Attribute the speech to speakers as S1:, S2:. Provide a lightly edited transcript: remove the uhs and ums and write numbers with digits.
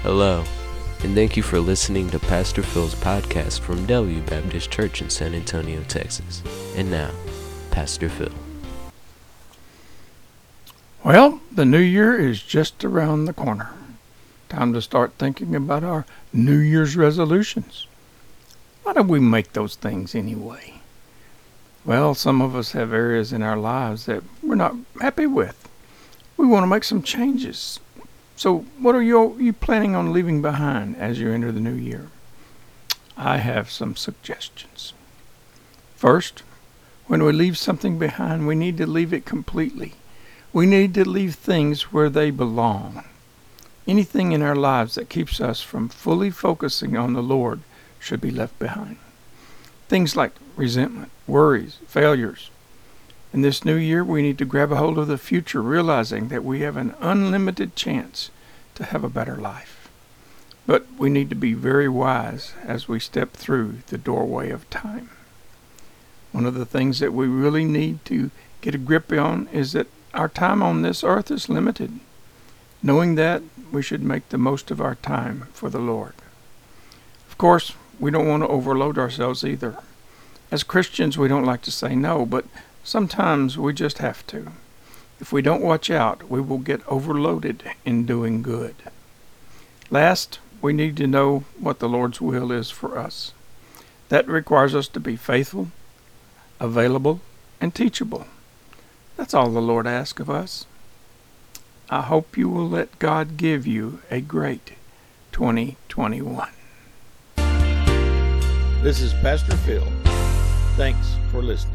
S1: Hello, and thank you for listening to Pastor Phil's podcast from Delview Baptist Church in San Antonio, Texas. And now, Pastor Phil.
S2: Well, the new year is just around the corner. Time to start thinking about our New Year's resolutions. Why do we make those things anyway? Well, some of us have areas in our lives that we're not happy with. We want to make some changes. So what are you planning on leaving behind as you enter the new year? I have some suggestions. First, when we leave something behind, we need to leave it completely. We need to leave things where they belong. Anything in our lives that keeps us from fully focusing on the Lord should be left behind. Things like resentment, worries, failures. In this new year, we need to grab a hold of the future, realizing that we have an unlimited chance to have a better life. But we need to be very wise as we step through the doorway of time. One of the things that we really need to get a grip on is that our time on this earth is limited. Knowing that, we should make the most of our time for the Lord. Of course, we don't want to overload ourselves either. As Christians, we don't like to say no, but sometimes we just have to. If we don't watch out, we will get overloaded in doing good. Last, we need to know what the Lord's will is for us. That requires us to be faithful, available, and teachable. That's all the Lord asks of us. I hope you will let God give you a great 2021.
S3: This is Pastor Phil. Thanks for listening.